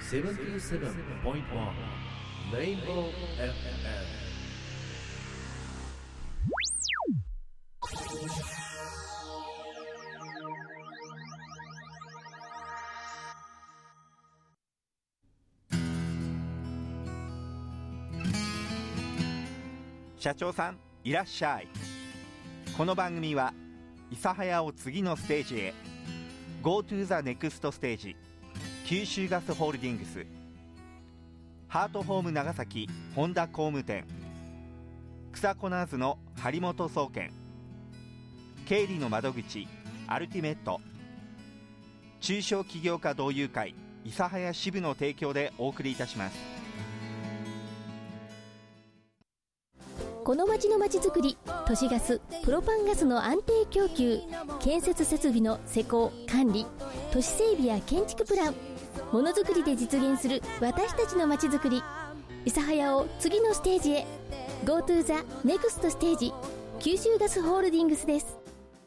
77.1 Rainbow FM。 社長さんいらっしゃい。この番組は諫早を次のステージへ Go to the next stage 九州ガスホールディングス、ハートホーム長崎本田工務店、草コナーズの張本総研、経理の窓口アルティメット、中小企業家同友会諫早支部の提供でお送りいたします。 この町の町づくり、都市ガス、プロパンガスの安定供給、建設設備の施工・管理、都市整備や建築プラン、ものづくりで実現する私たちの町づくり。諫早を次のステージへ Go to the next stage 九州ガスホールディングスです。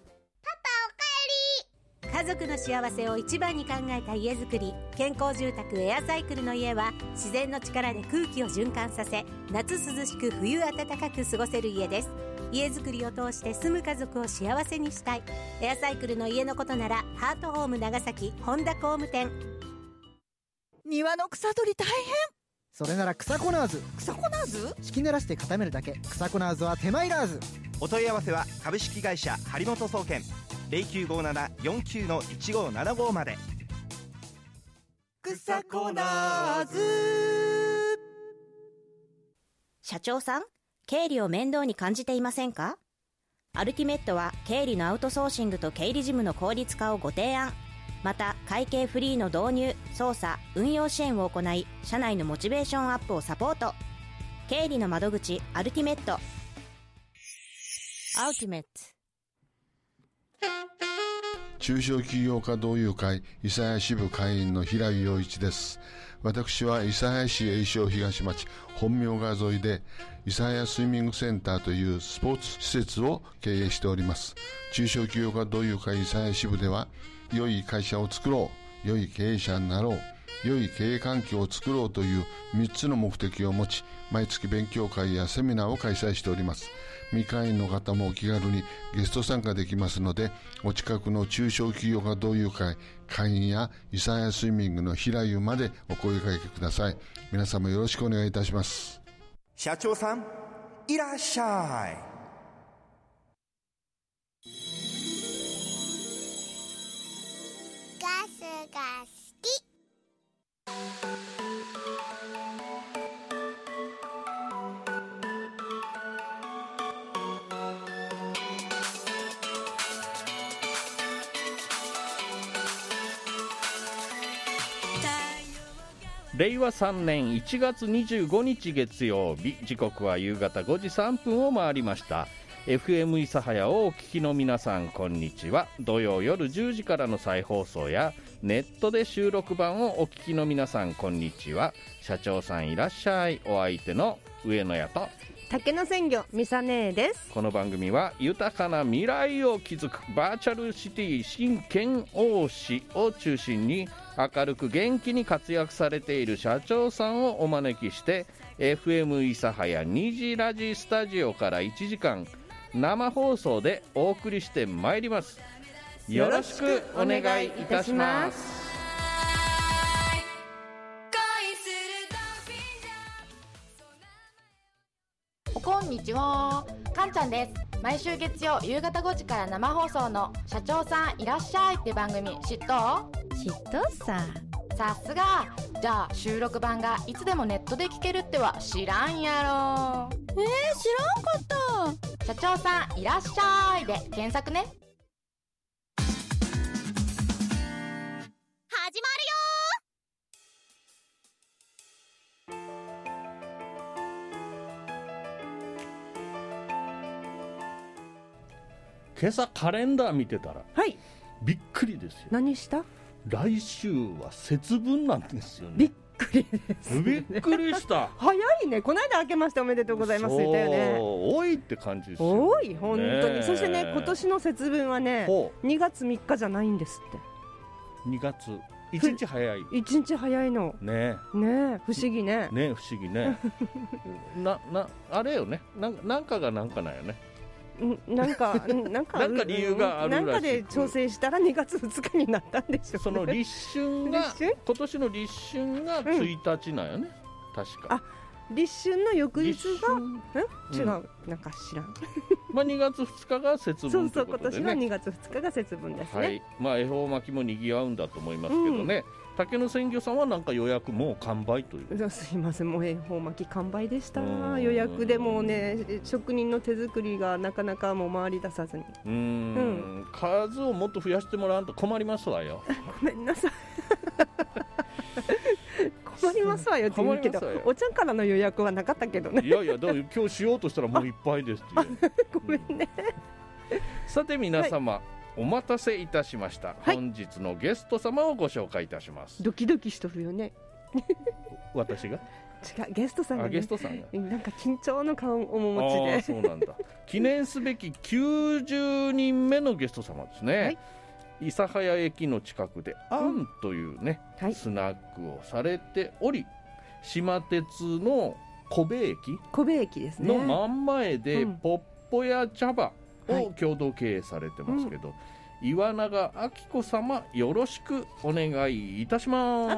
家族の幸せを一番に考えた家づくり、健康住宅エアサイクルの家は自然の力で空気を循環させ、夏涼しく冬暖かく過ごせる家です。家づくりを通して住む家族を幸せにしたい。エアサイクルの家のことならハートホーム長崎本田工務店。 庭の草取り大変。 それなら草コナーズ。 草コナーズ？ 敷き濡らして固めるだけ。草コナーズは手間いらず。 お問い合わせは株式会社張本総研 0957-49-1575 まで。 草コナーズ。 社長さん、経理を面倒に感じていませんか？アルティメットは経理のアウトソーシングと経理事務の効率化をご提案。また会計フリーの導入、操作、運用支援を行い、社内のモチベーションアップをサポート。経理の窓口アルティメット。アルティメット。 中小企業家同友会諫早支部会員の平井陽一です。私は諫早市永昌東町本名川沿いで諫早スイミングセンターというスポーツ施設を経営しております。中小企業家同友会諫早支部では、良い会社を作ろう、良い経営者になろう、良い経営環境を作ろうという3つの目的を持ち、毎月勉強会やセミナーを開催しております。未会員の方もお気軽にゲスト参加できますので、お近くの中小企業家同友会会員や諫早スイミングの平湯までお声掛けください。皆様よろしくお願いいたします。 社長さんいらっしゃい。 ガスが好き。 令和3年1月25日月曜日、時刻は夕方5時3分を回りました。 FM 諫早をお聞きの皆さん、こんにちは。土曜夜10時からの再放送やネットで収録版をお聞きの皆さん、こんにちは。社長さんいらっしゃい。お相手の上野屋と竹の鮮魚みさねえです。 この番組は豊かな未来を築くバーチャルシティ新県王市を中心に、明るく元気に活躍されている社長さんをお招きして、 FM 諫早2時ラジスタジオから1時間生放送でお送りしてまいります。よろしくお願いいたします。 こんにちは、かんちゃんです。毎週月曜夕方5時から生放送の社長さんいらっしゃいって番組知っと？ 知っとさ。 さすが。じゃあ収録版がいつでもネットで聞けるっては知らんやろ。 知らんかった。社長さんいらっしゃいで検索ね。 始まるよ。 今朝カレンダー見てたら、 はい、 びっくりですよ。 何した？ 来週は節分なんですよね。 びっくりです、ね、 びっくりした早いね。この間明けましておめでとうございます言ったよね。 多いって感じですよ、 多い本当に。そしてね、今年の節分はね2月3日じゃないんですって。 2月一日早い一日早いのね。 ね、不思議ね。 ね、不思議ね。あれよね、なんかがなんかなんよね。 なんか理由があるらしい。 なんかで調整したら2月2日になったんでしょうね。 その立春が今年の立春が1日なんよね、確か。 立春の翌日が違う、なんか知らん。 まあ2月2日が節分ということでね。 今年は2月2日が節分ですね。 はい。まあ恵方巻きも賑わうんだと思いますけどね。竹の鮮魚さんはなんか予約もう完売という。 すいません、もう恵方巻き完売でした。予約でもね、職人の手作りがなかなかもう回り出さずに。 数をもっと増やしてもらわんと困りますわよ。 ごめんなさい。困りますわよって言うけど、お茶からの予約はなかったけどね。 いやいや、だから今日しようとしたらもういっぱいですっていう。 ごめんね。 さて皆様、お待たせいたしました、本日のゲスト様をご紹介いたします。 ドキドキしとるよね。 私が違う、ゲストさんが、ね、 ゲストさんがなんか緊張の顔面持ちで。 そうなんだ。記念すべき90人目のゲスト様ですね。諫早駅の近くでアンというね、スナックをされており、島鉄の小部駅ですねの真ん前でポッポ屋茶葉を共同経営されてますけど、岩永明子様、よろしくお願いいたします。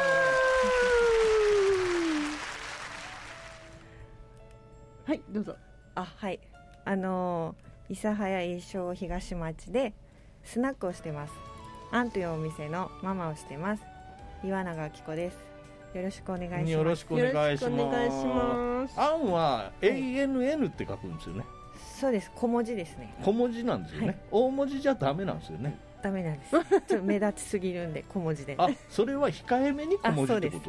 はい、どうぞ。 はい、諫早一生東町でスナックをしてます。アンというお店のママをしてます。岩永明子です。よろしくお願いします。 よろしくお願いします。アンは ANN って書くんですよね。 そうです、小文字ですね。 小文字なんですよね。大文字じゃダメなんですよね。 ダメなんです。ちょっと目立ちすぎるんで小文字で。 それは控えめに小文字ってこと？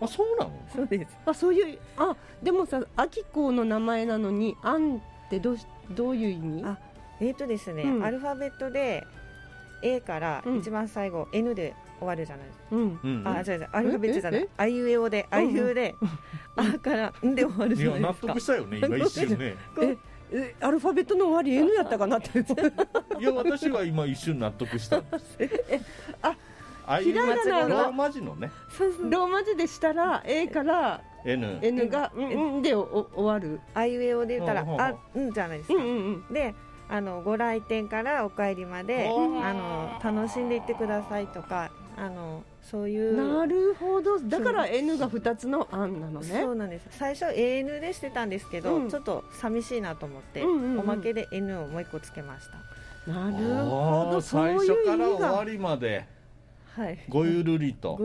そうなの？ そうです。 そういう、でもさ、明子の名前なのにアンってどういう意味？ ですね、アルファベットで A から一番最後 N で終わるじゃないですか。アルファベットじゃない、あいうえおで、あいうえで、あからんで終わるじゃないですか。 納得したよね、今一瞬ね。 アルファベットの終わり N やったかなって。 いや、私は今一瞬納得したんです。 ひらがながローマ字のね。 ローマ字でしたら A から N がで終わる。 あいうえおで言ったらじゃないですか。で、ご来店からお帰りまで楽しんでいってくださいとか、そういう。 なるほど。だから N が2つの案なのね。 そうなんです。最初 AN でしてたんですけど、ちょっと寂しいなと思って、おまけで N をもう一個つけました。 なるほど。 最初から終わりまでごゆるりと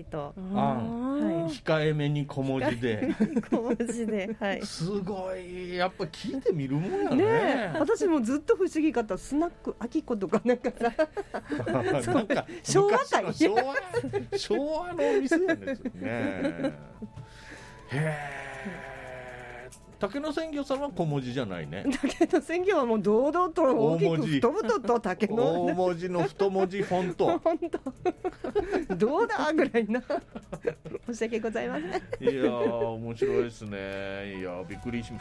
控えめに小文字で小文字で、 すごい。やっぱ聞いてみるもんやね。 私もずっと不思議かった。スナックあきことかなんかさ、 なんか昭和界、 昭和のお店なんですよね。へえ。竹の鮮魚さんは小文字じゃないね。 竹の鮮魚はもう堂々と大きく太々と竹の大文字の太文字フォント。 どうだぐらいな。申し訳ございません。 いや面白いですね。いやびっくりしました。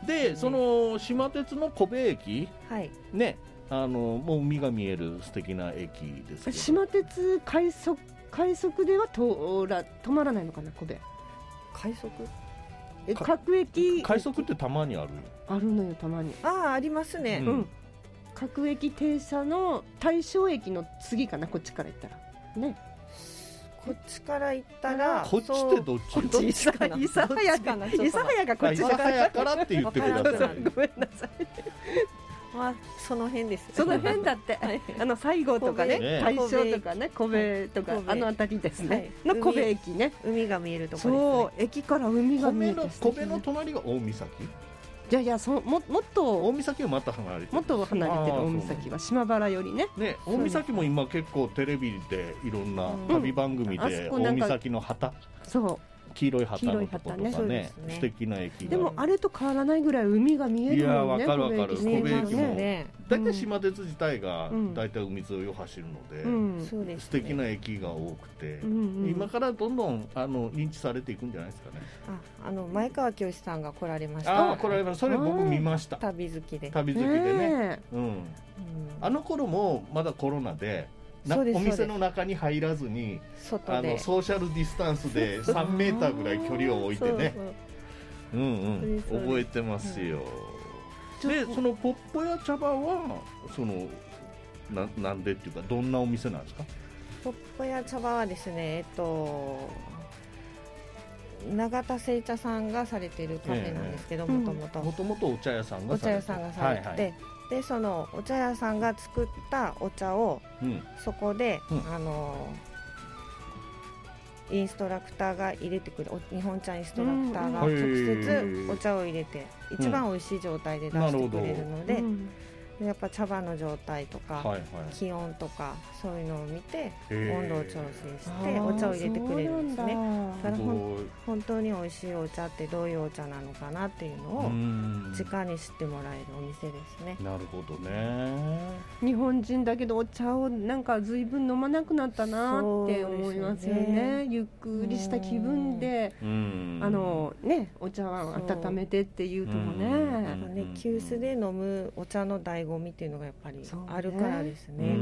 で、その島鉄の小部駅、ね、もう海が見える素敵な駅ですけど。 島鉄快速では止まらないのかな、小部。 快速？ 各駅快速ってたまにあるのよ、たまに。 ありますね。 各駅停車の大正駅の次かな、こっちから行ったらね。 こっちから行ったら、 こっちってどっち？ こっち諫早かな。諫早がこっち諫早からって言ってください。 ごめんなさい。 その辺です。 その辺だって、西郷とかね、大正とかね、小部とかあの辺りですね。の小部駅ね。 海が見えるところですね。 そう、駅から海が見える。 小部の隣が大岬？ いやもっと大岬はまた離れてる。 もっと離れてる。大岬は島原よりね。 ね、大岬も今結構テレビでいろんな旅番組で大岬の旗。 そう。 黄色い旗のとことかね、素敵な駅が。 でもあれと変わらないぐらい海が見えるもんね。 いや、わかる。小部駅も大体島鉄自体が大体海沿いを走るので、素敵な駅が多くて、今からどんどん認知されていくんじゃないですかね。 前川清さんが来られました。 来られました。それ僕見ました。 旅好きでね。あの頃もまだコロナでそうですお店の中に入らずに外でソーシャルディスタンスで3メーターぐらい距離を置いてね覚えてますよ、でそのポッポ屋茶葉はなんでっていうかどんなお店なんですか？ ポッポ屋茶葉はですね、永田製茶さんがされているカフェなんですけど、もともとお茶屋さんがされて、 でそのお茶屋さんが作ったお茶を、そこで、インストラクターが入れてくる、日本茶インストラクターが直接お茶を入れて、一番美味しい状態で出してくれるので、やっぱ茶葉の状態とか、気温とかそういうのを見て温度を調整してお茶を入れてくれるんですね。だから本当に美味しいお茶ってどういうお茶なのかなっていうのを直に知ってもらえるお店ですね。 なるほどね。 日本人だけどお茶をなんか随分飲まなくなったなって思いますよね。ゆっくりした気分でお茶を温めてっていうともね、 急須で飲むお茶の醍醐味っていうのがやっぱりあるからですね。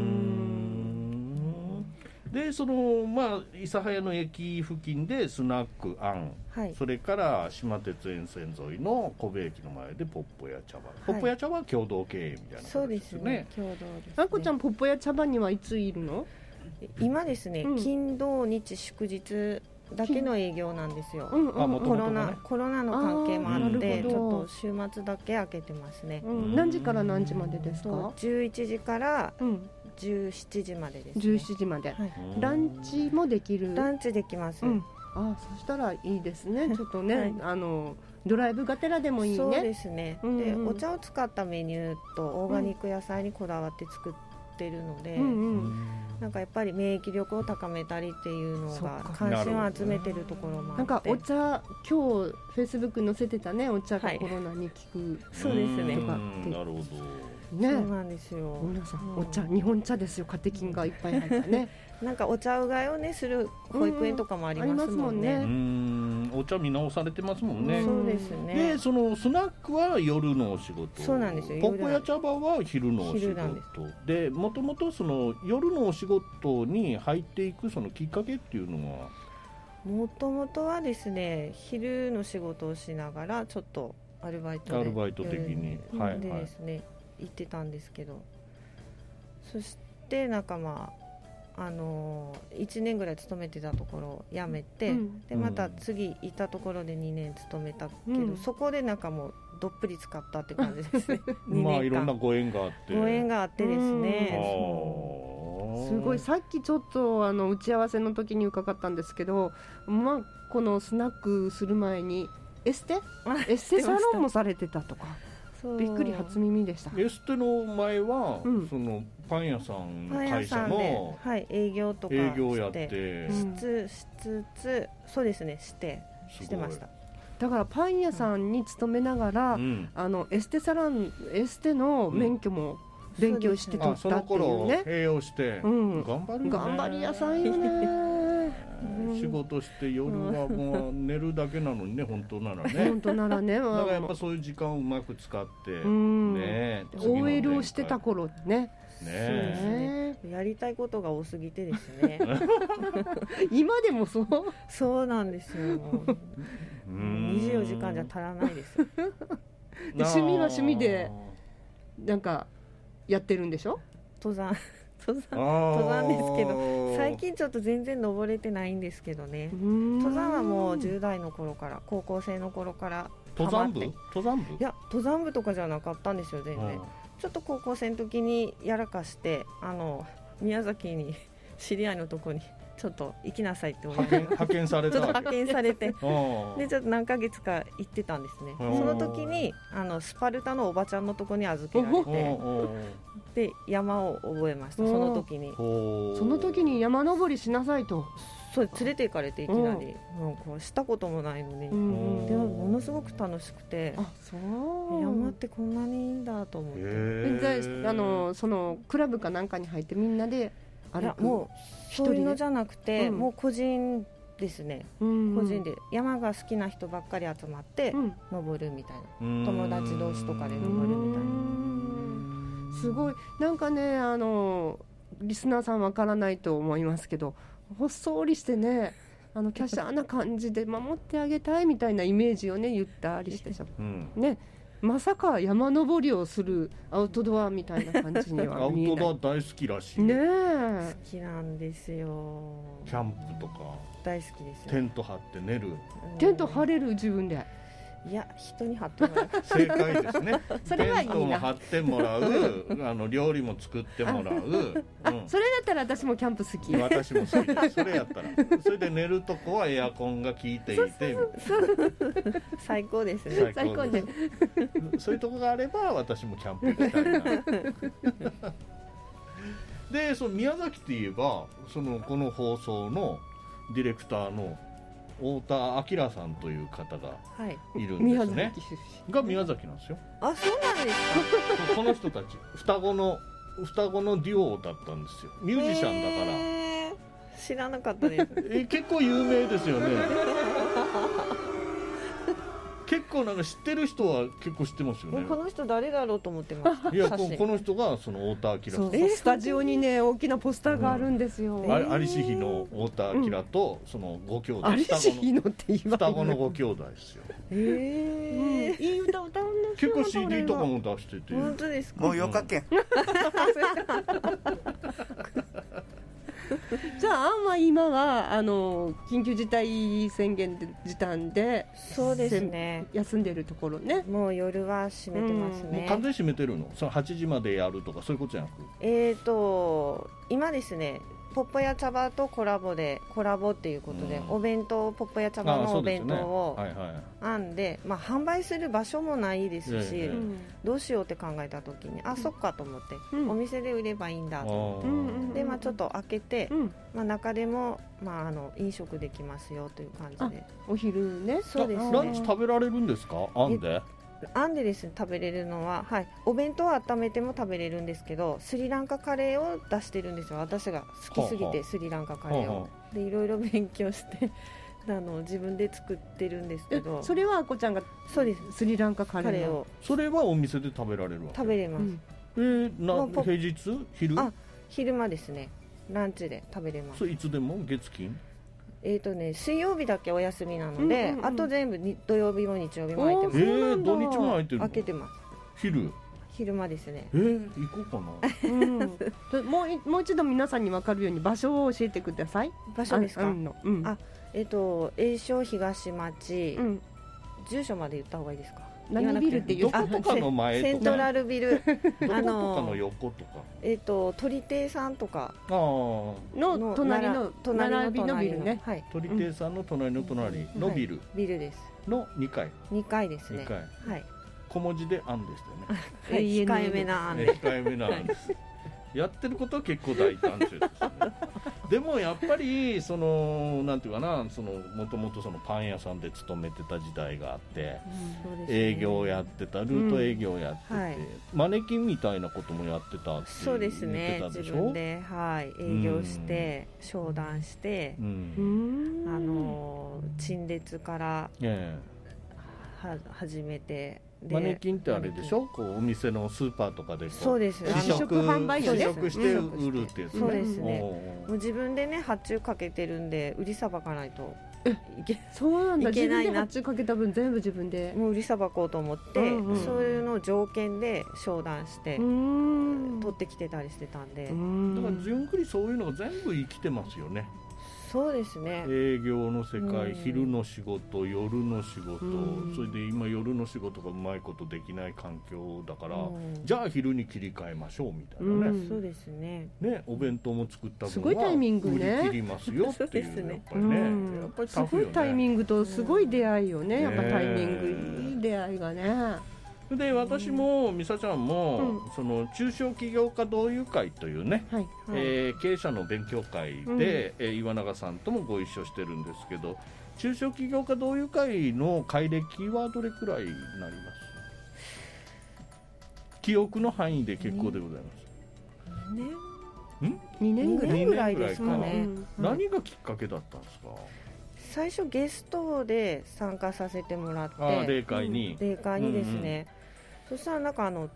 で諫早の駅付近でスナックアン、それから島鉄沿線沿いの小部駅の前でポッポ屋茶葉、ポッポ屋茶葉は共同経営みたいな感じですね。 そうですね、共同ですね。 あこちゃんポッポ屋茶葉にはいついるの？ 今ですね、金土日祝日だけの営業なんですよ。コロナの関係もあってちょっと週末だけ開けてますね。 何時から何時までですか ？11時から17時までです、ね。 17時まで、ランチもできる？ ランチできます。 そしたらいいですね。ちょっとね、ドライブがてらでもいいね。 そうですね、でお茶を使ったメニューとオーガニック野菜にこだわって作ってるので、なんかやっぱり免疫力を高めたりっていうのが関心を集めてるところもあって、 なんかお茶今日フェイスブック載せてたね、お茶がコロナに効く、 そうですねなるほどね、 そうなんですよ。 皆さんお茶、日本茶ですよ。カテキンがいっぱい入ったねなんかお茶うがいをねする保育園とかもありますもんね。 お茶見直されてますもんね。 そうですね。 でそのスナックは夜のお仕事、 そうなんですよ。 ポッポ屋茶葉は昼のお仕事で、もともとその夜のお仕事に入っていくそのきっかけっていうのは、 もともとはですね、昼の仕事をしながらちょっとアルバイト的にでですね、行ってたんですけど、そしてなんか1年ぐらい勤めてたところを辞めて、でまた次いたところで2年勤めたけど、そこでなんかもうどっぷり使ったって感じですねいろんなご縁があってですね。 すごい。さっきちょっと打ち合わせの時に伺ったんですけど、このスナックする前にエステサロンもされてたとか、びっくり、初耳でした。 エステの前は、そのパン屋さんの会社の営業とか営業やってそうですね、してました。 だからパン屋さんに勤めながら、エステの免許も勉強して取ったっていうね。 併用して頑張り屋さんよね仕事して夜はもう寝るだけなのにね、本当ならね本当ならねだからやっぱそういう時間をうまく使ってね、OL をしてた頃ね。 やりたいことが多すぎてですね今でもそうなんですよ。24時間じゃ足らないです趣味は趣味でなんかやってるんでしょ？ 登山ですけど、最近ちょっと全然登れてないんですけどね。登山はもう10代の頃から、高校生の頃から登山部？いや、登山部とかじゃなかったんですよ、全然。ちょっと高校生の時にやらかして、宮崎に知り合いのとこにちょっと行きなさいって派遣された。 派遣されてでちょっと何ヶ月か行ってたんですね。その時にスパルタのおばちゃんのとこに預けられて、で山を覚えました。その時に山登りしなさいと。 そう連れて行かれて、いきなりしたこともないのに、でもものすごく楽しくて、山ってこんなにいいんだと思って、 そのクラブかなんかに入ってみんなでもうそういうのじゃなくて、もう個人ですね。個人で山が好きな人ばっかり集まって登るみたいな、友達同士とかで登るみたいな。 すごい。なんかねリスナーさんわからないと思いますけど、ほっそりしてね、華奢な感じで守ってあげたいみたいなイメージをね言ったりしてね、まさか山登りをするアウトドアみたいな感じには見えない。 アウトドア大好きらしいね。 好きなんですよ。 キャンプとか大好きですよ。 テント張って寝る。 テント張れる自分で。 いや、人に張ってもらう。 正解ですね。 それはいいな。 テントも張ってもらう、料理も作ってもらう。 それだったら私もキャンプ好き。 私も好き。それやったら。それで寝るとこはエアコンが効いていて。 最高ですね。 最高で。 そういうとこがあれば私もキャンプ行きたいな。で、その宮崎って言えば、この放送のディレクターの太田明さんという方がいるんですね。が宮崎なんですよ。 あ、そうなんですか。 この人たち双子のデュオだったんですよ。ミュージシャンだから。 知らなかったです。 結構有名ですよね。結構なんか知ってる人は結構知ってますよね。 この人誰だろうと思ってました。 いや、この人がその太田明さん。 スタジオにね大きなポスターがあるんですよ。 有志比の太田明とそのご兄弟。 有志比のって言わ双子のご兄弟ですよ。 いい歌歌うんですよ。 結構 CD とかも出してて。 本当ですか。 もうよかけん。 じゃあ今は緊急事態宣言時短で、 そうですね、 休んでるところね。 もう夜は閉めてますね。 もう完全に閉めてるの？その8時までやるとかそういうことじゃなく？ 今ですね、ポッポ屋茶葉とコラボっていうことで、お弁当、ポッポ屋茶葉のお弁当を編んで、販売する場所もないですし、どうしようって考えた時に、そっかと思って、お店で売ればいいんだと思って、でちょっと開けて、中でも飲食できますよという感じで。 お昼ね。 そうですね。 ランチ食べられるんですか？ 編んでですね、食べれるのは、お弁当を温めても食べれるんですけど、スリランカカレーを出してるんですよ。私が好きすぎて、スリランカカレーを。でいろいろ勉強して自分で作ってるんですけど。 それはあこちゃんが、 そうです、 スリランカカレーを。 それはお店で食べられるわけ？ 食べれます。 平日？ 昼間ですね。ランチで食べれます。 それいつでも？月金？ 水曜日だけお休みなので、あと全部土曜日も日曜日も空いてます。 土日も空いてるの？ 開けてます。昼間ですね。 行こうかな。もう一度皆さんに分かるように場所を教えてください。 場所ですか？栄商東町、住所まで言った方がいいですか？ 何ビルっていう？ どことかの前とか。 セントラルビル。 どことかの横とか。 鳥亭さんとかの隣のビルね。 鳥亭さんの隣の隣のビル。 ビルです。 の2階。 2階ですね。 はい。小文字で案でしたよね。控えめな案で。 控えめな案です。やってることは結構大胆ですね。でもやっぱりなんていうかな、もともとパン屋さんで勤めてた時代があって、営業やってた、ルート営業やってて、マネキンみたいなこともやってたってそうですね。自分で営業して商談して、陳列から始めて。 マネキンってあれでしょ？お店のスーパーとかでそうです。 試食販売試食して売るってやつね。 そうですね。もう自分でね発注かけてるんで売りさばかないとそうなんだ。自分で発注かけた分全部自分でもう売りさばこうと思って、そういうのを条件で商談して取ってきてたりしてたんで、だからじゅんくりそういうのが全部生きてますよね。 そうですね。 営業の世界、昼の仕事、夜の仕事、それで今夜の仕事がうまいことできない環境だから、じゃあ昼に切り替えましょうみたいなね。 そうですね。 お弁当も作った分はすごいタイミングね。 売り切りますよっていうやっぱりね。やっぱりすごいタイミングとすごい出会いよね。やっぱタイミングいい出会いがね。 で私も美沙ちゃんも、中小企業家同友会というね、経営者の勉強会で、岩永さんともご一緒してるんですけど、中小企業家同友会の会歴はどれくらいになります？記憶の範囲で結構でございます。 2年ぐらいですかね。 何がきっかけだったんですか？ 最初ゲストで参加させてもらって、 霊会にですね。そしたら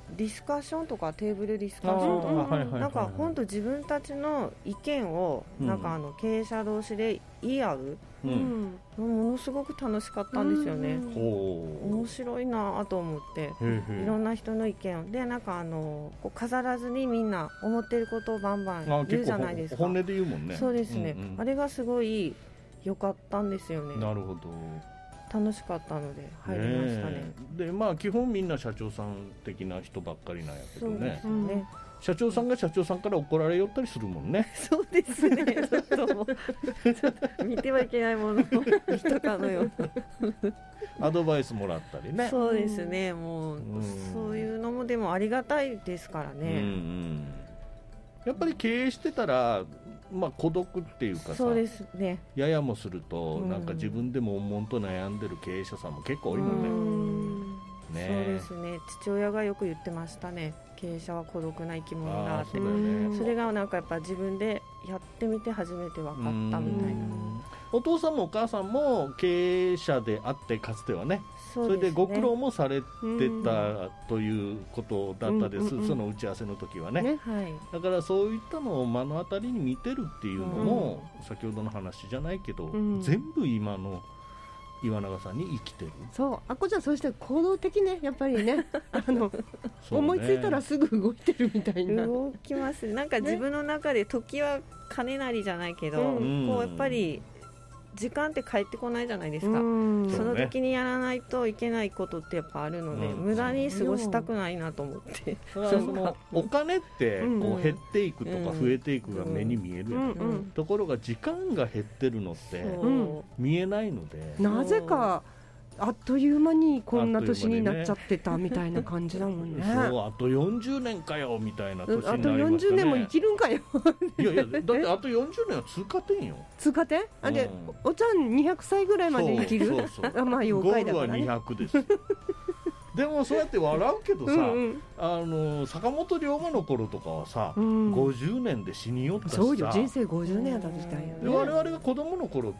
ディスカッションとかテーブルディスカッションとか、なんか本当自分たちの意見をなんか経営者同士で言い合う、ものすごく楽しかったんですよね。面白いなと思って、いろんな人の意見をでなんかこう飾らずにみんな思ってることをバンバン言うじゃないですか。 本音で言うもんね。 そうですね、あれがすごい良かったんですよね。 なるほど。 楽しかったので入りましたね。 でまあ基本みんな社長さん的な人ばっかりなんやけどね。 そうですね。 社長さんが社長さんから怒られよったりするもんね。 そうですね。ちょっと見てはいけないものの人かのようなアドバイスもらったりね。 そうですね。もうそういうのもでもありがたいですからね。 やっぱり経営してたらまあ孤独っていうかさ、 そうですね。 ややもするとなんか自分でも悶々と悩んでる経営者さんも結構多いもんね。 そうですね。父親がよく言ってましたね。経営者は孤独な生き物だって。それがなんかやっぱ自分でやってみて初めて分かったみたいな。 お父さんもお母さんも経営者であってかつてはね、それでご苦労もされてたということだったです、その打ち合わせの時はね。だからそういったのを目の当たりに見てるっていうのも、先ほどの話じゃないけど、全部今の岩永さんに生きてる。 そう、あこちゃんそして行動的ね、やっぱりね思いついたらすぐ動いてるみたいな。 動きますなんか自分の中で時は金なりじゃないけど、こうやっぱり時間って帰ってこないじゃないですか。その時にやらないといけないことってやっぱあるので、無駄に過ごしたくないなと思って。 そのお金ってこう減っていくとか増えていくが目に見えるやん、ところが時間が減ってるのって見えないので、 なぜかあっという間にこんな年になっちゃってたみたいな感じだもんね。 そう、あと40年かよみたいな年になりましたね。 あと40年も生きるんかよいやいや、だってあと40年は通過点よ。 通過点で、おちゃん200歳ぐらいまで生きる。 そうそうそう、 まあ妖怪だからね。 ゴールは200ですでもそうやって笑うけどさ、坂本龍馬の頃とかはさ、50年で死によったしさ。 そうよ、人生50年だったみたいよね。 我々が子供の頃って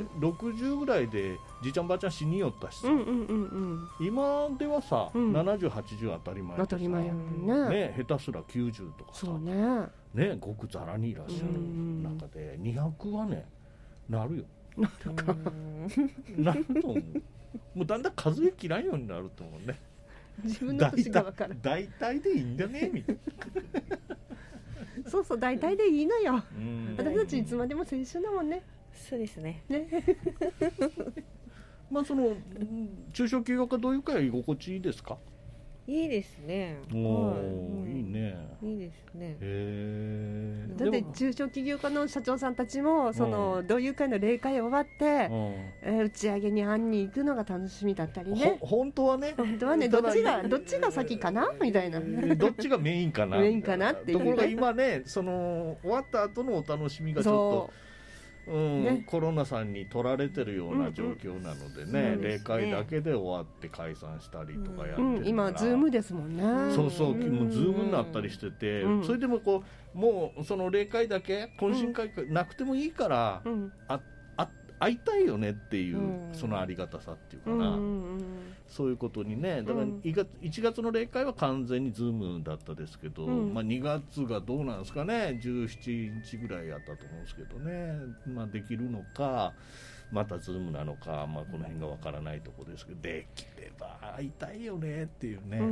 、60ぐらいでじいちゃんばあちゃん死によったしさ、今ではさ、70、80当たり前でさ、 当たり前やもんね。 下手すら90とかさ、ね、ごくざらにいらっしゃる中で200はね、なるよ。なるかなると思う。もうだんだん数えきらんようになると思うね。 自分の年が分からん。 大体でいいんだねみたいなそうそう、大体でいいのよ。私たちいつまでも青春だもんね。 そうですね。 まあその中小企業家どういうか居心地いいですか？ いいですね。 いいね。 いいですね。 だって中小企業家の社長さんたちもその同友会の例会終わって打ち上げに会いに行くのが楽しみだったりね。 本当はね。 どっちが先かなみたいな。 どっちがメインかな。 メインかなっていう。 ところが今ね、その終わった後のお楽しみがちょっと。コロナさんに取られてるような状況なのでね、例会だけで終わって解散したりとかやってるから、 今ズームですもんね。 そうそう、もうズームになったりしてて、それでもこうもうその例会だけ懇親会なくてもいいから、会いたいよねっていう、そのありがたさっていうかな、そういうことにね。だから1月の例会は完全にズームだったですけど、まあ、2月がどうなんですかね、17日ぐらいやったと思うんですけどね、まあ、できるのかまたズームなのか、まあ、この辺がわからないところですけど、できれば会いたいよねっていうね、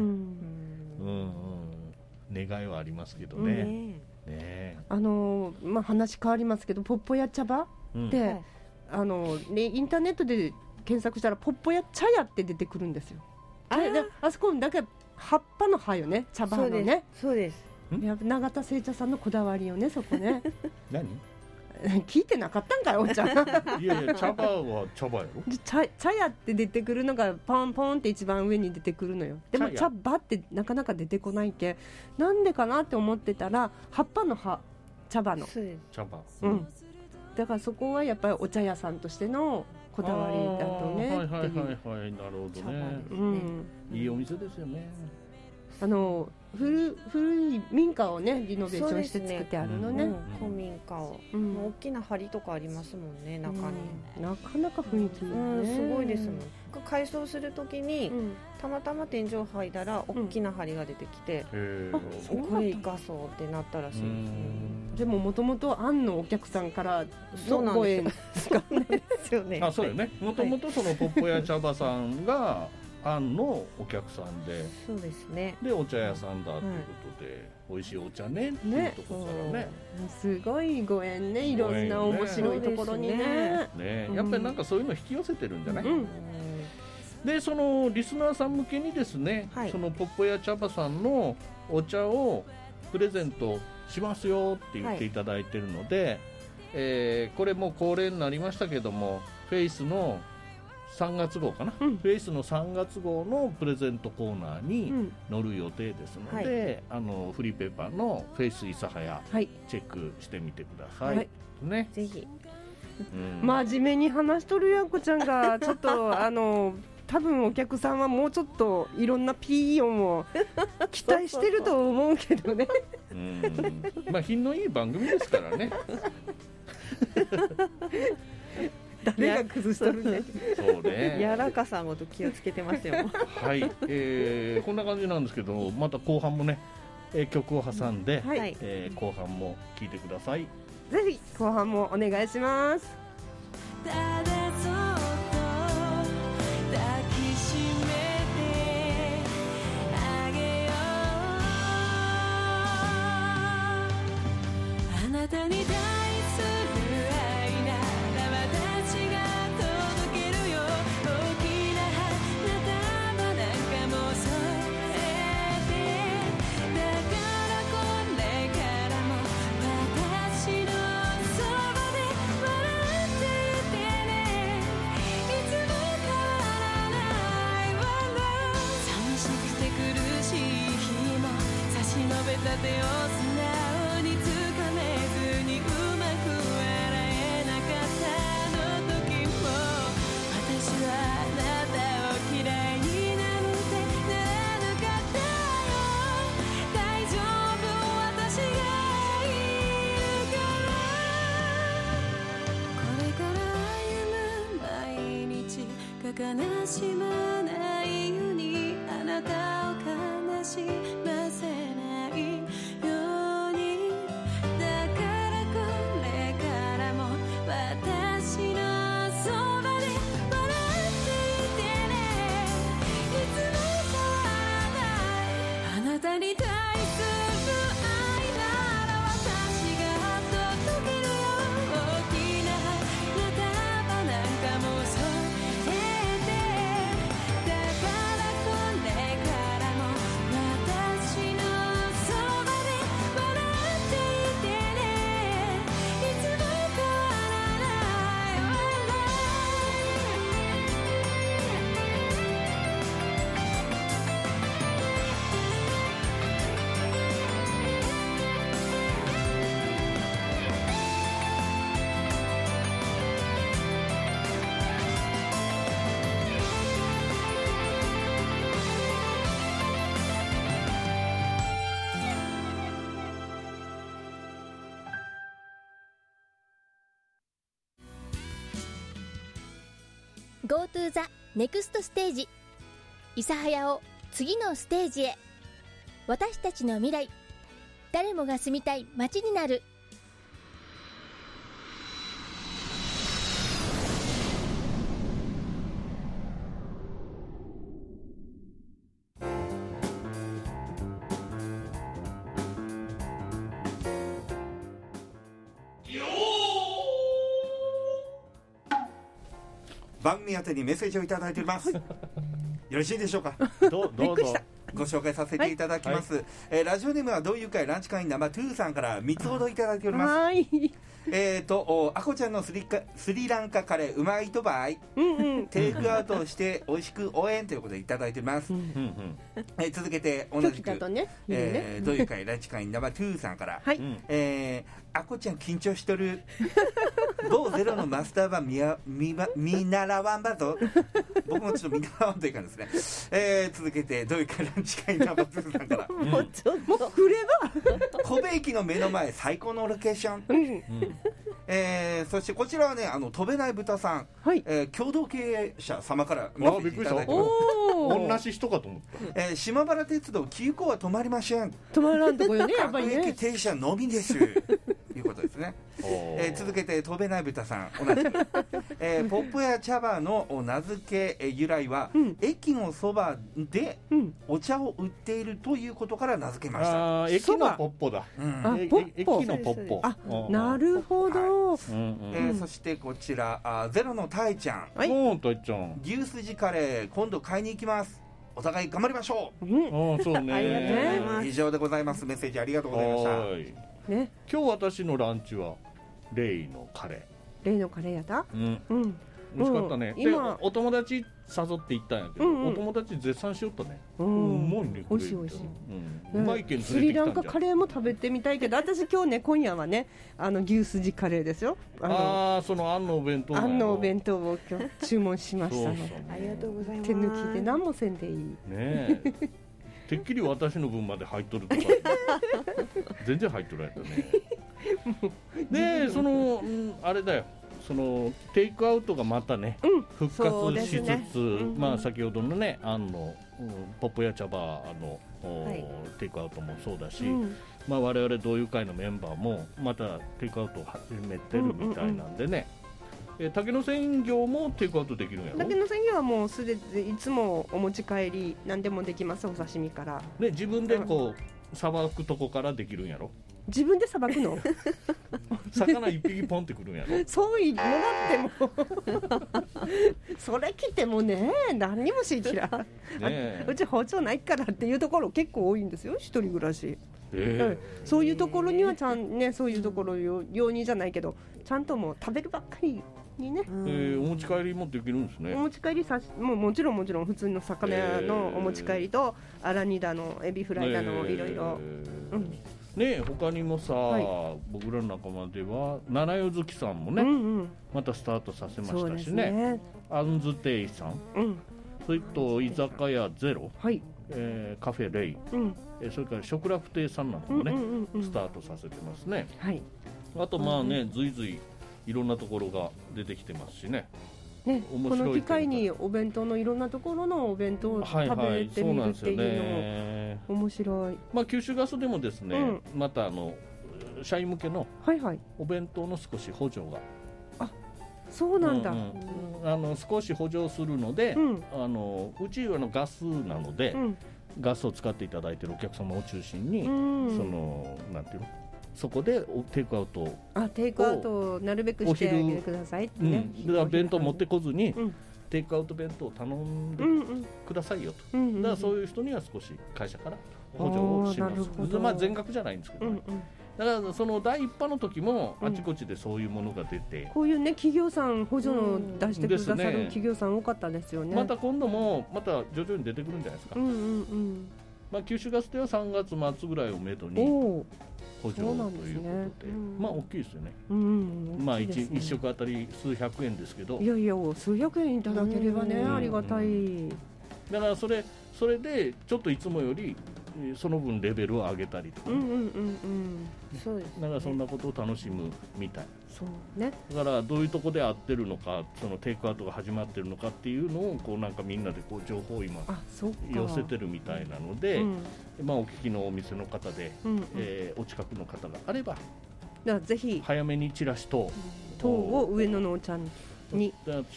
願いはありますけどね。 まあ、話変わりますけど、ポッポや茶葉って、インターネットで検索したらポッポや茶屋って出てくるんですよ。あそこだけ葉っぱの葉よね、茶葉のね。 そうです。 永田製茶さんのこだわりよね、そこね。 何聞いてなかったんかい、お茶いやいや、茶葉は茶葉やろ。 茶屋って出てくるのがポンポンって一番上に出てくるのよ。でも茶葉ってなかなか出てこないけ、なんでかなって思ってたら、葉っぱの葉、茶葉の茶葉、 だからそこはやっぱりお茶屋さんとしてのこだわりだとねっていう。 はい、なるほどね。いいお店ですよね。 古い民家をねリノベーションして作ってあるのね。 古民家を、大きな梁とかありますもんね、中に。 なかなか雰囲気いいね。 すごいですもん。改装するときに、たまたま天井剥いだら大きな梁が出てきて、これ生かそうってなったらしいです。 でももともとアンのお客さんからのご縁ですよね。 そうよね。もともとそのポッポ屋茶葉さんがアンのお客さんで、 そうですね。 でお茶屋さんだということで、美味しいお茶ねっていうところからね。 すごいご縁ね、いろんな面白いところにね。 やっぱりなんかそういうの引き寄せてるんじゃない？でそのリスナーさん向けにですね、そのポッポ屋茶葉さんのお茶をプレゼントしますよって言っていただいてるので、これも恒例になりましたけども、フェイスの3月号かな、フェイスの3月号のプレゼントコーナーに載る予定ですので、フリーペーパーのフェイス諫早、チェックしてみてください、ね、 ぜひ。 真面目に話しとるやんこちゃんがちょっと多分お客さんはもうちょっといろんなピー音を期待してると思うけどね。 まあ品のいい番組ですからね。 誰が崩しとるんだよ。 そうね。 柔らかさもと気をつけてますよ。 はい、こんな感じなんですけど、また後半もね、曲を挟んで、後半も聴いてください。 ぜひ後半もお願いします。 あなたに対する愛なら私が届けるよ。大きな花束なんかも添えて、だからこれからも私のそばで笑っていてね。いつも変わらないわ。寂しくて苦しい日も差し伸べた手を素直に悲しまないようにあなたを悲しませないように。だからこれからも私のそばで笑っていてね。いつも変わらないあなたに対する愛なら私が届けるよ。大きな花束なんかも添えて、 Go to the next stage。 諫早を次のステージへ。私たちの未来、誰もが住みたい街になる。 番組宛てにメッセージをいただいております。よろしいでしょうか。 どうぞご紹介させていただきます、ラジオネームはどういう会ランチ会員生トゥーさんから3つほどいただいております。あこちゃんのスリランカカレーうまいとばい、テイクアウトして美味しく応援ということでいただいております、続けて同じく、どういう会ランチ会員生トゥーさんから、あこちゃん緊張しとる某ゼロのマスターは見習わんばぞ。僕もちょっと見習わんといかんですね。続けてどういうかランチ会ナンバー2さんから、 もうちょっともうくれば神戸駅の目の前最高のロケーション、そしてこちらはね飛べない豚さん、共同経営者様からメッセージいただいてます。 同じ人かと思った。 島原鉄道急行は止まりません。 止まらんとこよね、やっぱりね。 各駅停車のみですいうことですね。続けて飛べない豚さん同じ、ポップや茶葉の名付け由来は、駅のそばでお茶を売っているということから名付けました。 駅のポッポだ。駅のポッポ。 なるほど。 そしてこちらゼロのたいちゃん、 たいちゃん、 牛すじカレー今度買いに行きます。お互い頑張りましょう。 そうね。 ありがとうございます。 以上でございます。メッセージありがとうございました。 ね、 今日私のランチはレイのカレー。 レイのカレーやった？ 美味しかったね。でお友達誘って行ったんやけど、お友達絶賛しよったね。うまいね。 美味しい美味しい。 うまいけんスリランカカレーも食べてみたいけど、私今日ね今夜はね牛すじカレーですよ。 そのあんのお弁当。 あんのお弁当を今日注文しましたので。 ありがとうございます。 手抜きで何もせんでいい。 ね。てっきり私の分まで入っとるとか全然入っとられたね。であれだよ、そのテイクアウトがまたね、復活しつつ、先ほどのねポップや茶葉テイクアウトもそうだし、我々同友会のメンバーもまたテイクアウトを始めてるみたいなんでね。竹の鮮魚もテイクアウトできるんやろ。 竹の鮮魚はもうすでにいつもお持ち帰り何でもできます。お刺身からね、自分でこうさばくとこからできるんやろ。 自分でさばくの魚一匹ポンってくるんやろ。 そういうのだってもそれ来てもね何にもしきら、うち包丁ないからっていうところ結構多いんですよ、一人暮らし。そういうところにはちゃんね、そういうところ用にじゃないけどちゃんともう食べるばっかりにね、 お持ち帰りもできるんですね。 お持ち帰りもちろん普通の魚のお持ち帰りとアラニだのエビフライだのいろいろね。他にもさ、僕らの仲間では七代月さんもね、またスタートさせましたしね。あんず亭さん、それと居酒屋ゼロ、カフェレイ、それから食楽亭さんなんかもねスタートさせてますね。あとずいずいいろんなところが出てきてますしね。 この機会にお弁当のいろんなところのお弁当を食べてみるっていうの面白い。 九州ガスでもですね、また社員向けのお弁当の少し補助が、 そうなんだ。 少し補助するので、うちはガスなので、ガスを使っていただいているお客様を中心に、なんていうの、そこでテイクアウトをなるべくしてあげてくださいってね。 弁当持ってこずに、テイクアウト弁当を頼んでくださいよと。だからそういう人には少し会社から補助をします。全額じゃないんですけど、だからその第一波の時もあちこちでそういうものが出て、 こういうね企業さん補助を出してくださる企業さん多かったですよね。 また今度もまた徐々に出てくるんじゃないですか。九州ガスでは3月末ぐらいをめどに補助ということで、大きいですよね。1食あたり数百円ですけど、 いやいや数百円いただければね、ありがたい。 だからそれでちょっといつもよりその分レベルを上げたりとか、だからそんなことを楽しむみたい。 そうね。 だからどういうとこで合ってるのか、そのテイクアウトが始まってるのかっていうのをなんかみんなで情報を今寄せてるみたいなので、お聞きのお店の方で、お近くの方があればぜひ早めにチラシ等を上野のお茶に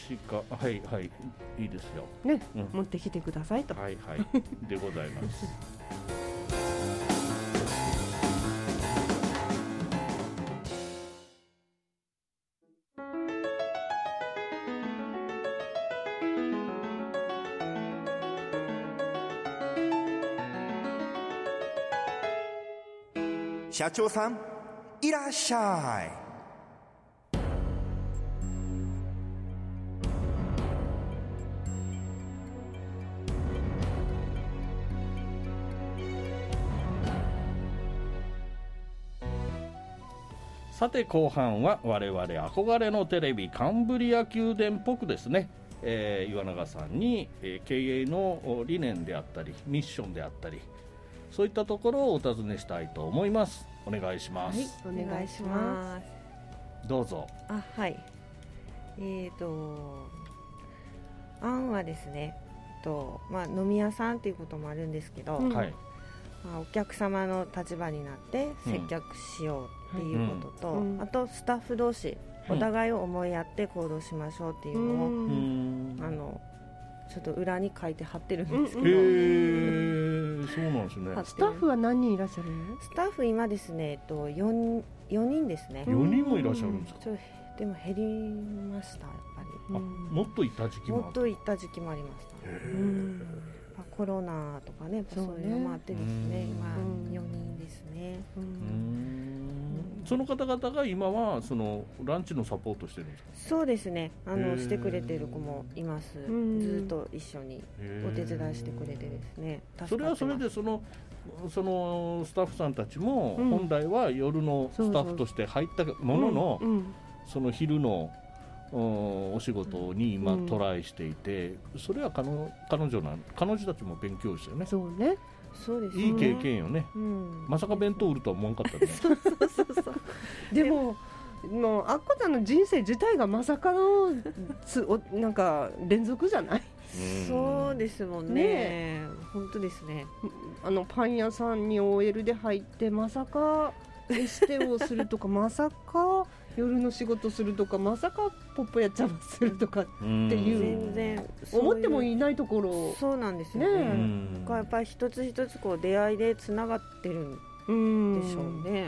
いいですよね、持ってきてくださいと。 でございます。 社長さんいらっしゃい。 さて後半は我々憧れのテレビカンブリア宮殿っぽくですね、岩永さんに、経営の理念であったりミッションであったりそういったところをお尋ねしたいと思います。お願いします。 はい、お願いします。 どうぞ。 はい。案はですね、飲み屋さんということもあるんですけど、はいお客様の立場になって接客しようっていうことと、あとスタッフ同士お互いを思いやって行動しましょうっていうのを、ちょっと裏に書いて貼ってるんですけど、 そうなんですね。 スタッフは何人いらっしゃるの？ スタッフ今ですね、4人ですね。 4人もいらっしゃるんですか？ でも減りました、やっぱり。 もっといた時期もあった？ もっといた時期もありました。コロナとかね、そういうのもあってですね、今4人ですね。 その方々が今はそのランチのサポートしてるんですか？そうですね、 してくれてる子もいます。ずっと一緒にお手伝いしてくれてですね。 それはそれでそのスタッフさんたちも本来は夜のスタッフとして入ったものの、その昼のお仕事に今トライしていて、それは彼女たちも勉強ですよね。 そうね。 そうですね。 いい経験よね。まさか弁当売るとは思わんかったね。 そうでもアッコさんの人生自体がまさかのなんか連続じゃない？ そうですもんね。本当ですね。 パン屋さんに OL で入ってまさかエステをするとかまさか夜の仕事するとかまさかポッポや茶葉するとかっていう全然思ってもいないところ。 そうなんですよね。やっぱり一つ一つこう出会いでつながってるんでしょうね。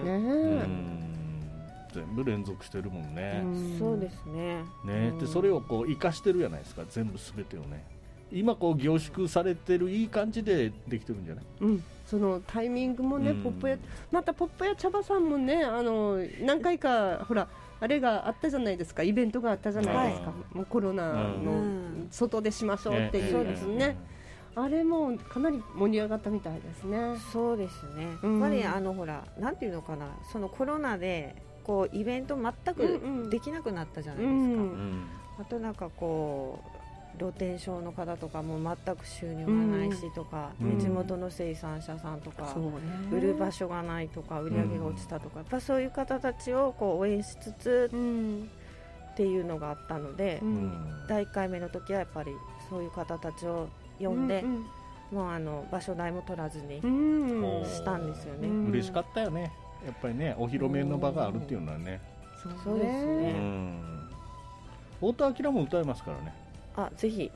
全部連続してるもんね。 そうですね。 でそれをこう生かしてるじゃないですか、全部すべてをね。今こう凝縮されてるいい感じでできてるんじゃない？ そのタイミングもね、またポッポや茶葉さんもね、何回かほらあれがあったじゃないですか、イベントがあったじゃないですか。もうコロナの外でしましょうっていうですね。あれもかなり盛り上がったみたいですね。 そうですね。やっぱりほらなんていうのかな、そのコロナでこうイベント全くできなくなったじゃないですか。あとなんかこう露天商の方とかも全く収入がないしとか、地元の生産者さんとか、売る場所がないとか、売り上げが落ちたとか、やっぱそういう方たちをこう応援しつつっていうのがあったので、第1回目の時はやっぱりそういう方たちを呼んで、もう場所代も取らずにしたんですよね。 嬉しかったよね、やっぱりね、お披露目の場があるっていうのはね。 そうですね。 太田明も歌えますからね。 ぜひ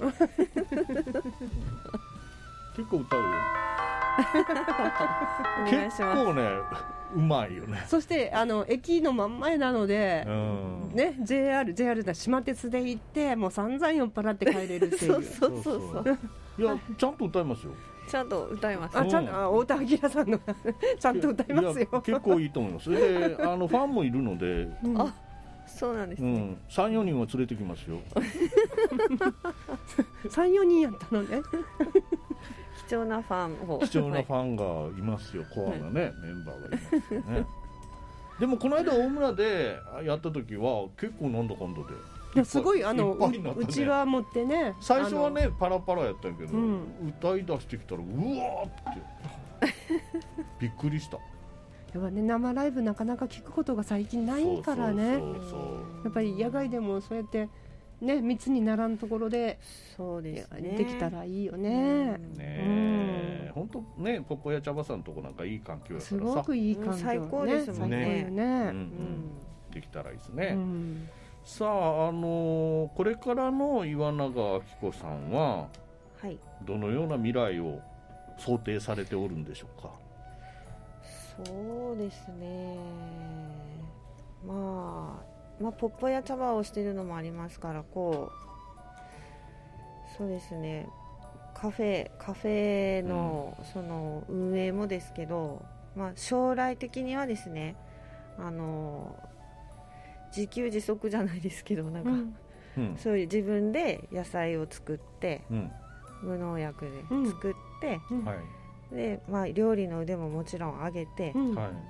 結構歌うよ。結構ねうまいよね。 そして駅の真ん前なので、ね、JR だ島鉄で行ってもう散々酔っ払って帰れるっていう。 そういやちゃんと歌いますよ。 ちゃんと歌います。 太田明さんのちゃんと歌いますよ。 結構いいと思います。それでファンもいるので、 そうなんですね。 3、4人は連れてきますよ。 3、4人やったのね。 貴重なファンを。 貴重なファンがいますよ。コアなね、メンバーがいますよね。でもこの間大村でやった時は結構なんだかんだで。 いやすごいうちわ持ってね。 最初はねパラパラやったけど、歌い出してきたらうわーってびっくりした。 やっぱね、生ライブなかなか聞くことが最近ないからね。やっぱり野外でもそうやってね密にならんところでできたらいいよね。 本当ね、ポッポや茶葉さんのとこなんかいい環境やからさ。 すごくいい環境ね。 最高ですもんね。 できたらいいですね。さあこれからの岩永明子さんはどのような未来を想定されておるんでしょうか。 そうですね、まあポッポや茶葉をしているのもありますから、そうですね、カフェのその運営もですけど、将来的にはですね、自給自足じゃないですけど、なんか、そういう自分で野菜を作って、無農薬で作って、で料理の腕ももちろん上げて、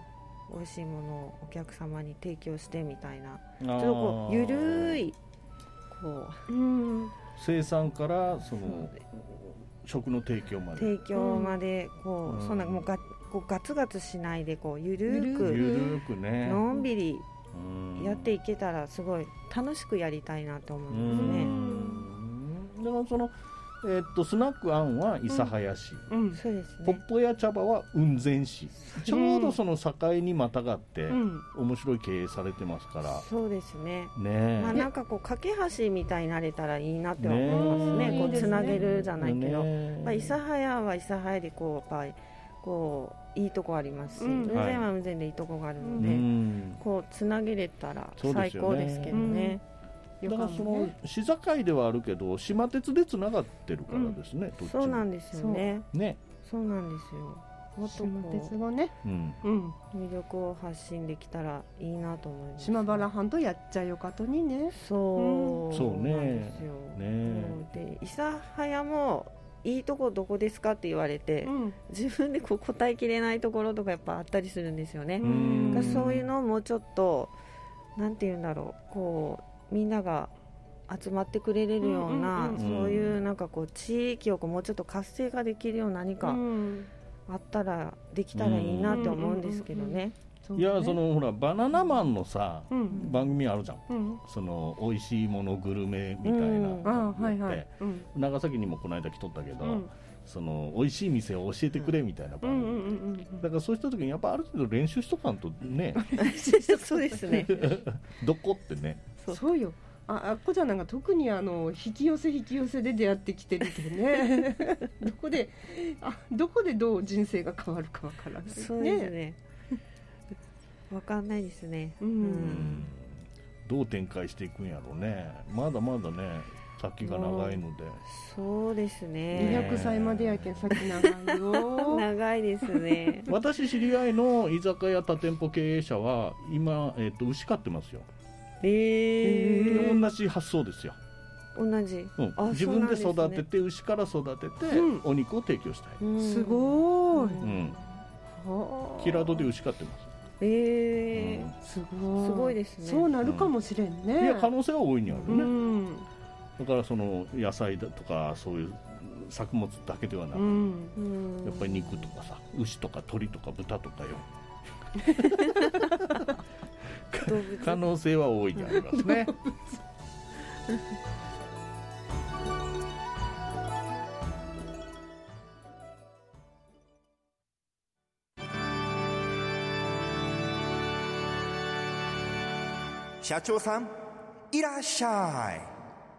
美味しいものをお客様に提供してみたいな、ちょっとこうゆるいこう、 生産からその食の提供までこう、そんなもうこうガツガツしないでこうゆるくね、 のんびりやっていけたらすごい楽しくやりたいなと思うんですね。 でもそのスナックあんは諫早市、 そうですね、 ポッポ屋茶葉は雲仙市、ちょうどその境にまたがって、面白い経営されてますから。 そうですね。 ね、 なんかこう架け橋みたいになれたらいいなって思いますね。こうつなげるじゃないけど、諫早は諫早でこうやっぱりこういいとこありますし、雲仙は雲仙でいいとこがあるので、こうつなげれたら最高ですけどね。 だからその市境ではあるけど島鉄でつながってるからですね、 そうなんですよね。そうなんですよ。 もっと島鉄がね、 魅力を発信できたらいいなと思います。 島原半島やっちゃよかとにね。 そうなんですよ。で諫早もいいとこどこですかって言われて、自分でこう答えきれないところとかやっぱあったりするんですよね。そういうのをもうちょっとなんていうんだろう、こうみんなが集まってくれるような、そういうなんかこう地域をこうもうちょっと活性化できるような何かあったらできたらいいなって思うんですけどね。 いや、そのほらバナナマンのさ、番組あるじゃん、その美味しいものグルメみたいなって長崎にもこの間来とったけど、その美味しい店を教えてくれみたいな番組、だからそうした時にやっぱある程度練習しとかんとねそうですねどこってね。 そうよ。あっこちゃんなんか特に引き寄せで出会ってきてるけどねどこでどう人生が変わるかわからないね。 そうですね。わかんないですね。 どう展開していくんやろうね。まだまだね先が長いので。 そうですね。 200歳までやけん先長いよ長いですね。 私知り合いの居酒屋多店舗経営者は今、牛飼ってますよ。同じ発想ですよ。 同じ、 自分で育てて、牛から育てて、お肉を提供したい。 すごい、 平戸で牛飼ってます。 すごいですね。 そうなるかもしれんね。 いや、可能性は大いにあるね。だからその野菜だとかそういう作物だけではなく、やっぱり肉とかさ、牛とか鳥とか豚とかよ可能性は大いにありますね。 社長さんいらっしゃい。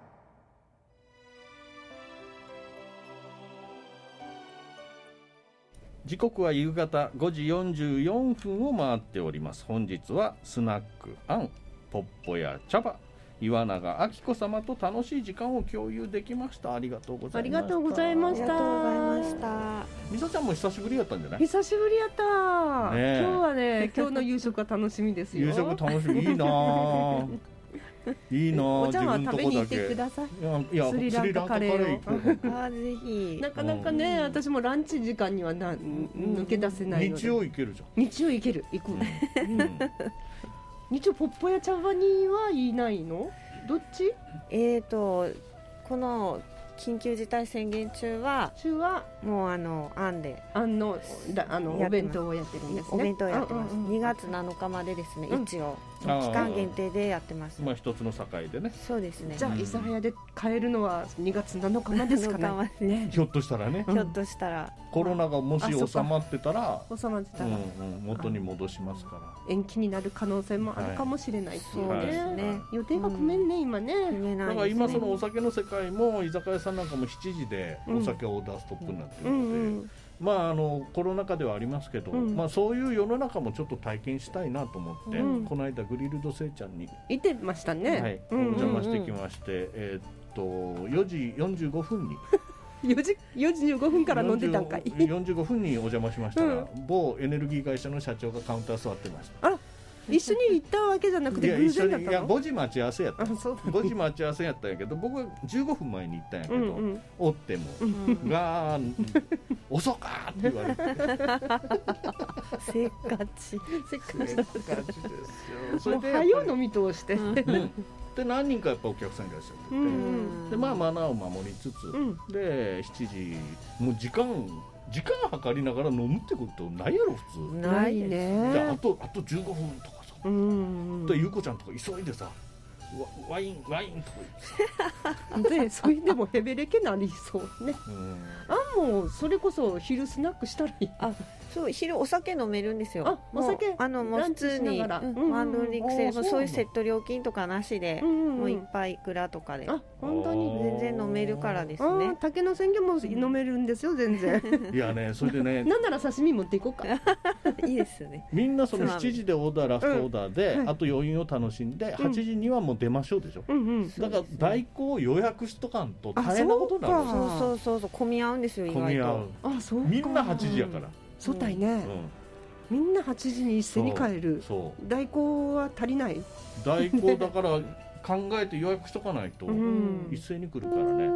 時刻は夕方5時44分を回っております。本日はスナックあんポッポや茶葉岩永明子様と楽しい時間を共有できました。ありがとうございました。 ありがとうございました。 みさちゃんも久しぶりやったんじゃない？ 久しぶりやった、今日はね、今日の夕食は楽しみですよ。 夕食楽しみ、いいないいな。 お茶は食べに行ってください。スリランカカレーをぜひ。なかなかね、私もランチ時間には抜け出せないので。 日曜行けるじゃん。 日曜行ける、行く、日曜ポッポや茶葉にはいないの？どっち？ この緊急事態宣言中はもうあんでお弁当をやってるんですね。 お弁当をやってます。2月7日までですね。一応期間限定でやってます。 まあ一つの境でね。 そうですね。 じゃあ諫早で買えるのは2月7日までですかね。 ひょっとしたらね。 ひょっとしたらコロナがもし収まってたら元に戻しますから。 延期になる可能性もあるかもしれないっていうね。 予定が組めんね今ね。 だから今そのお酒の世界も居酒屋さんなんかも7時でお酒を出すトップになっているので、まあコロナ禍ではありますけど、まあそういう世の中もちょっと体験したいなと思って、この間グリルドせいちゃんに行ってましたね。 お邪魔してきまして、4時45分に 4時45分から飲んでたんかい。 45分にお邪魔しましたら、某エネルギー会社の社長がカウンター座ってました。 一緒に行ったわけじゃなくて偶然だったの？ いや5時待ち合わせやった。5時待ち合わせやったんやけど、僕は15分前に行ったんやけど、おってもが遅かって言われてせっかちですよ。 それで早飲み通してで何人かやっぱお客さんいらっしゃってて、でまあマナーを守りつつ、で7時もう時間計りながら飲むってことないやろ普通。 ないね。 であと15分とかさ、でゆうこちゃんとか急いでさワインとか言ってでそれでもヘベレケなりそうね。もうそれこそ昼スナックしたらいい。 そう昼お酒飲めるんですよ。 お酒もう普通にワンドリンク制、そういうセット料金とかなしで、もういっぱいいくらとかで本当に全然飲めるからですね。 竹の鮮魚も飲めるんですよ全然。 いやね、それでねなんなら刺身持っていこうか。 いいですね。 みんなその7時でオーダーラストオーダーで、あと余韻を楽しんで8時にはもう出ましょうでしょ。だから代行を予約しとかんと大変なことになる。 そう混み合うんですよ意外と。 みんな8時やから。 そうたいね。みんな8時に一斉に帰る。代行は足りない。 代行だから考えて予約しとかないと一斉に来るからね。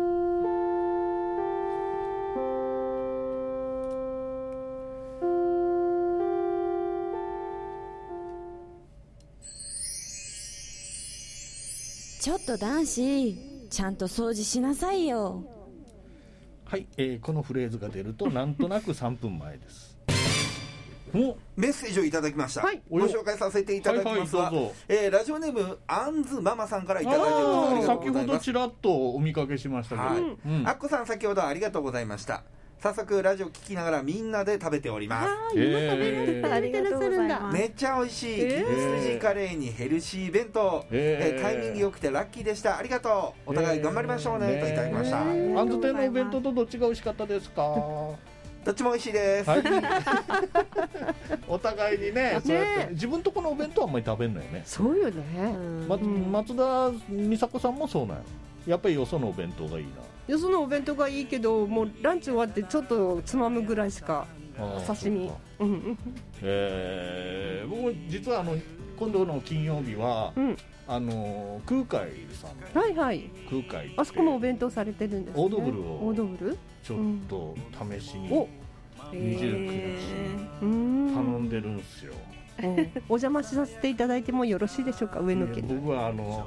ちょっと男子ちゃんと掃除しなさいよ。 はい、このフレーズが出るとなんとなく3分前です。 メッセージをいただきました、ご紹介させていただきますが、ラジオネームあんずママさんからいただいてます。 先ほどちらっとお見かけしましたけど、 あっこさん先ほどありがとうございました。早速ラジオ聞きながらみんなで食べております。 今食べるありがとうございます。 めっちゃ美味しい羊カレーにヘルシー弁当、タイミング良くてラッキーでした。ありがとう。お互い頑張りましょうねといただきました。 あんず亭のお弁当とどっちが美味しかったですか？ どっちも美味しいです、 お互いにね、そうやって自分とこのお弁当はあんまり食べんのよね。 そうよね。 松田美佐子さんもそうなんや。やっぱりよそのお弁当がいいな。 よそのお弁当がいいけど、もうランチ終わってちょっとつまむぐらいしか。刺身。 僕実は今度の金曜日は、空海さん、空海あそこもお弁当されてるんですね。 オードブルをちょっと試しに29日頼んでるんですよ。 お邪魔させていただいてもよろしいでしょうか？上野家。 僕は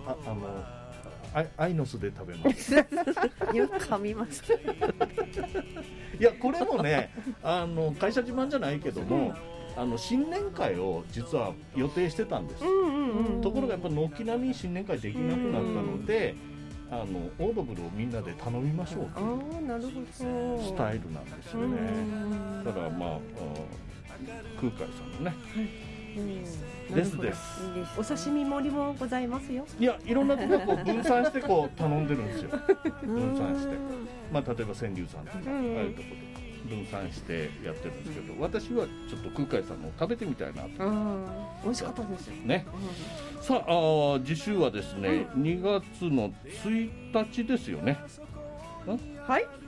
アイノスで食べます。 よく噛みます。 いやこれもね会社自慢じゃないけども、新年会を実は予定してたんです。ところがやっぱ軒並み新年会できなくなったので、オードブルをみんなで頼みましょうというスタイルなんですよね。だからまあ空海さんのね、ですお刺身盛りもございますよ。 いやいろんなところこう分散してこう頼んでるんですよ。分散して、まあ例えば川柳さんとかああいうところ分散してやってるんですけど、私はちょっと空海さんの食べてみたいなと。 美味しかったですよね。さあ次週はですね、2月の1日ですよね。 はい。 違う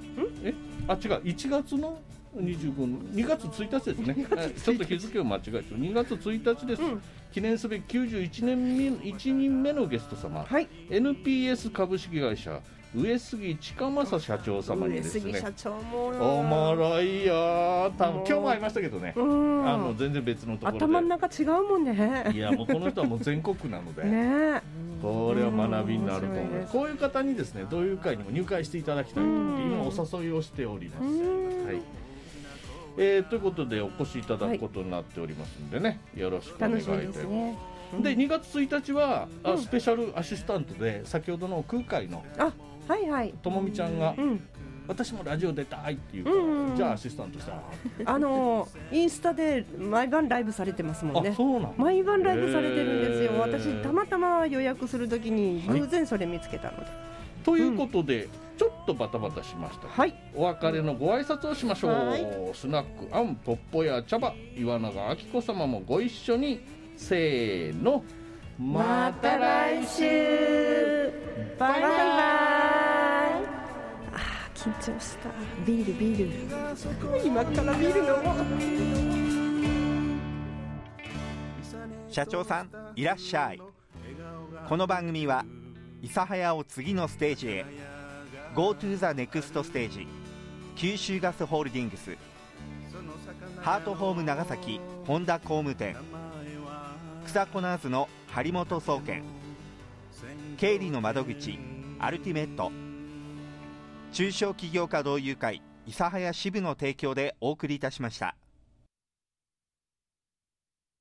1月の2月1日ですね。ちょっと日付を間違えて2月1日です。記念すべき91人目のゲスト様、NPS 株式会社上杉近政社長様にですね、 上杉社長もおもろいよ。多分今日も会いましたけどね、全然別のところで頭の中違うもんね。 いやもうこの人はもう全国なのでこれは学びになると思います。こういう方にですね、どういう会にも入会していただきたいと今お誘いをしております。ということでお越しいただくことになっておりますんでね、よろしくお願いいたします。で2月1日はスペシャルアシスタントで先ほどの空海のともみちゃんが、私もラジオ出たいっていうから、じゃあアシスタントしたインスタで毎晩ライブされてますもんね。 そうなの？ 毎晩ライブされてるんですよ。私たまたま予約するときに偶然それ見つけたので、 ということで、ちょっとバタバタしました。お別れのご挨拶をしましょう。スナックアンポッポや茶葉岩永明子様もご一緒に、せーの、また来週、バイバイ。 緊張した。ビール今からビール飲もう。 社長さんいらっしゃい。この番組は諫早を次のステージへ Go to the next stage 九州ガスホールディングス、ハートホーム長崎本田工務店、草コナーズの張本総研、経理の窓口アルティメット、中小企業家同友会諫早支部の提供でお送りいたしました。